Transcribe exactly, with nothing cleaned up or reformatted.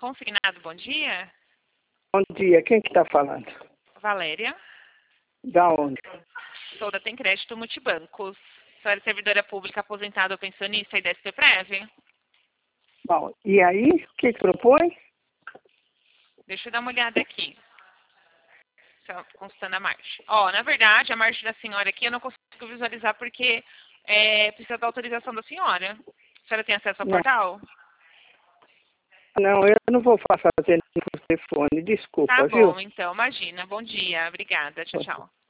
Consignado, bom dia. Bom dia, quem que está falando? Valéria. Da onde? Sou da Tem Crédito Multibancos. Senhora é servidora pública aposentada ou pensionista e da S P Prev? Bom, e aí, o que que propõe? Deixa eu dar uma olhada aqui. Só constando a margem. Ó, na verdade, a margem da senhora aqui eu não consigo visualizar porque é, precisa da autorização da senhora. A senhora tem acesso ao Não, portal? não, eu não vou fazer no telefone, desculpa, Tá viu? bom, então. Imagina. Bom dia. Obrigada. Tchau, tchau.